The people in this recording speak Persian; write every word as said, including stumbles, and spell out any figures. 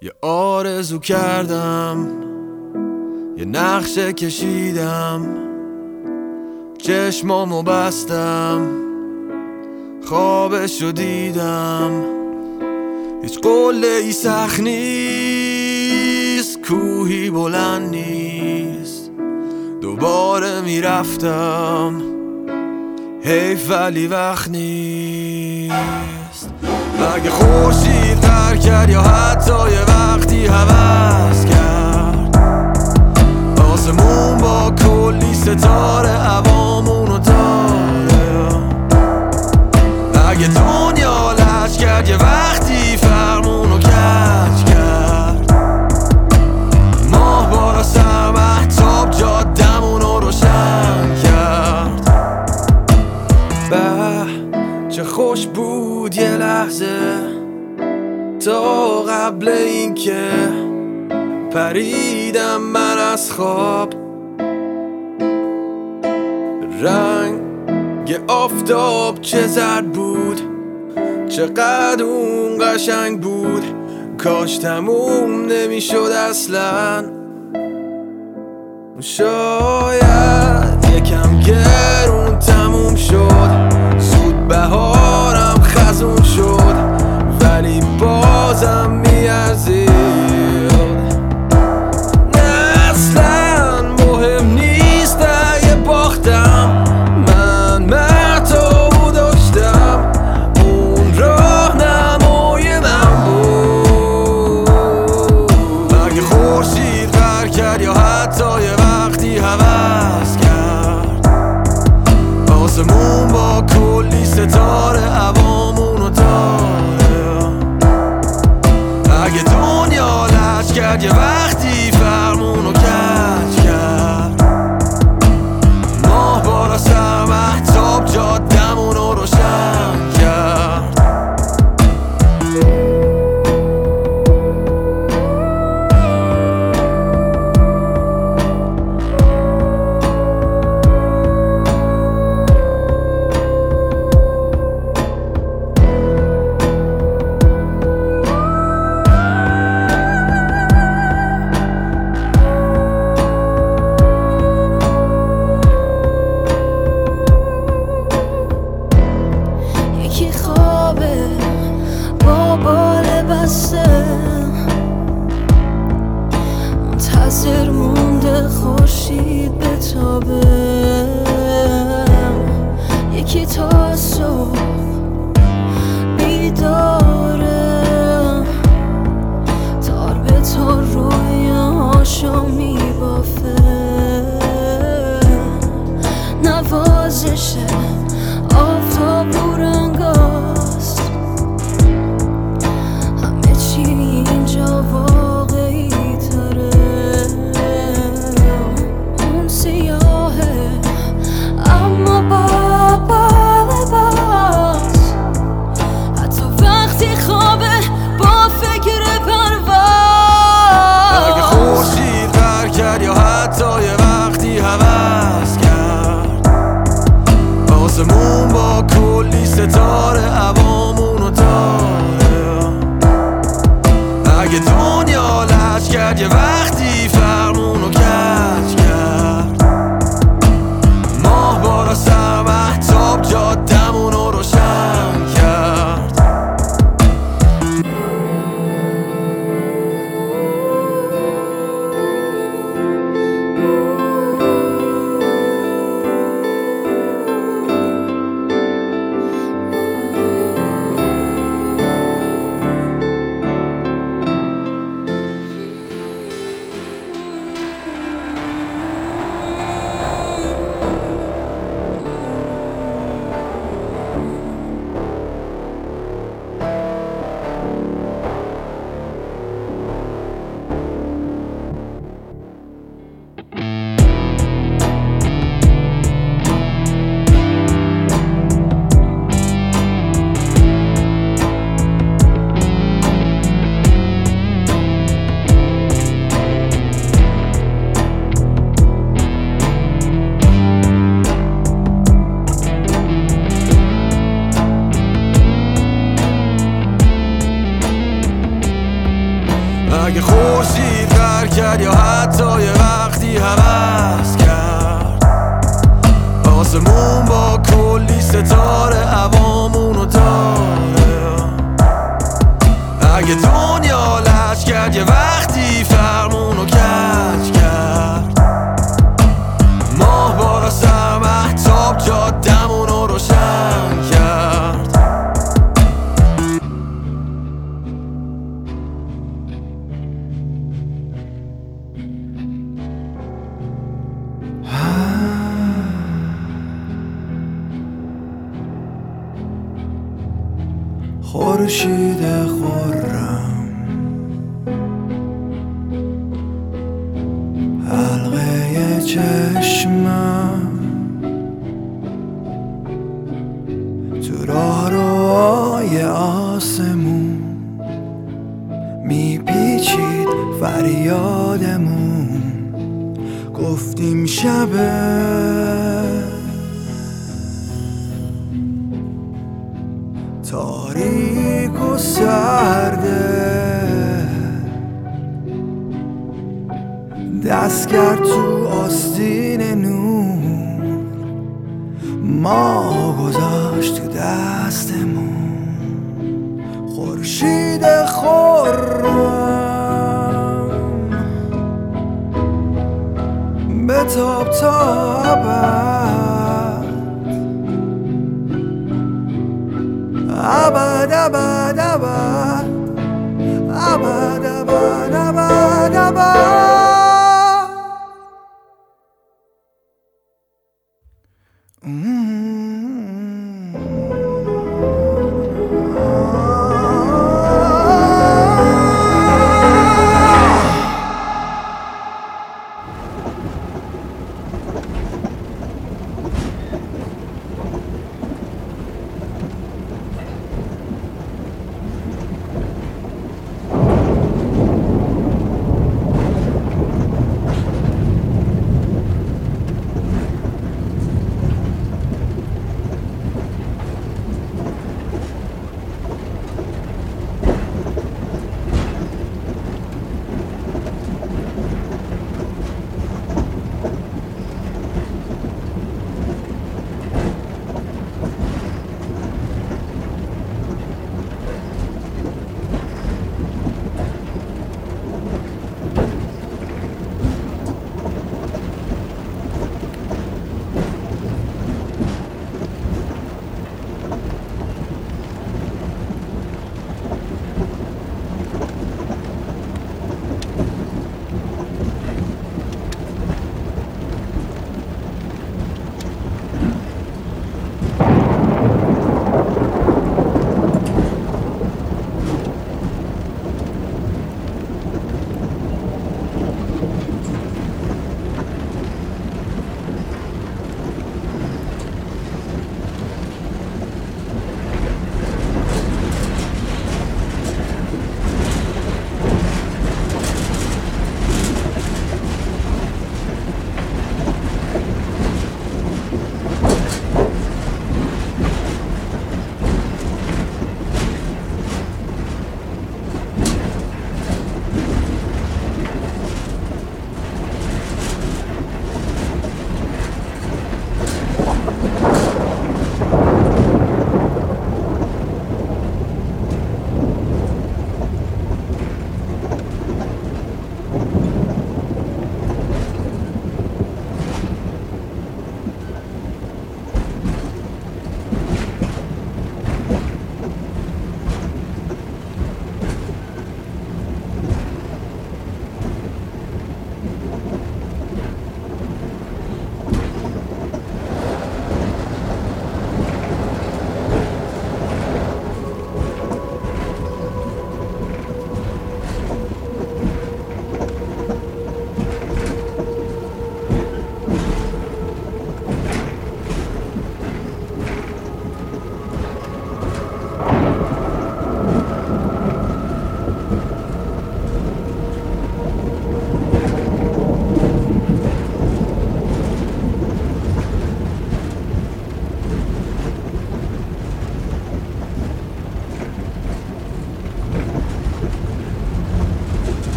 یه آرزو کردم، یه نقشه کشیدم، چشمامو بستم، خوابشو دیدم. هیچ قله ای سخت نیست، کوهی بلند نیست. دوباره میرفتم، حیف ولی وقت نیست. مگه خورشید غر کرد یا حتی یه وقتی هوس کرد؟ آسمون با کلی ستاره عوامونو داره. اگه دنیا لج کرد یه وقتی فرمونو کج کرد. ماه بالا سر مهتاب جادمونو روشن کرد. به چه خوش بود یه لحظه تا قبل این که پریدم من از خواب. رنگ آفتاب چه زرد بود، چقدر اون قشنگ بود. کاش تموم نمیشد اصلا. شاید یکم گرون تموم شد، زود بهارم خزون شد، ولی بازم میارزید. اصلا مهم نیست اگه باختم، من مرتبو داشتم. اون راهنمای من بود. مگه خورشید غر کرد یا حتی یه وقتی هوس کرد؟ آسمون با کلی ستاره عوامونو داره. اگه دنیا لج کرد یه وقتی فرمونو کج کرد. ماه بالا سر مهتاب جادمونو روشن کرد. منتظر مونده خورشید بتابه. یکی تا صبح بیداره، تار به تار رویاهاشو میبافه. نوازش آفتاب رو رنگاست، همه چی اینجا واقعی تره. اون سیاه اگه خورشید غر کرد یا حتی یه وقتی هوس کرد آسمون با کلی ستاره هوامونو داره، اگه دنیا لج کرد یه وقتی فرمونو کج کرد، ماه بارا سر مهتاب جادمونو روشن کرد. خورشید خرم حلقه چشمم تو راه روهای آسمون میپیچید فریادمون، گفتیم شبه تاریک و سرده، دست کرد تو آستین نور، ما گذاشت تو دستمون. خورشید خرم بتاب تا ابد، ابد ابد ابد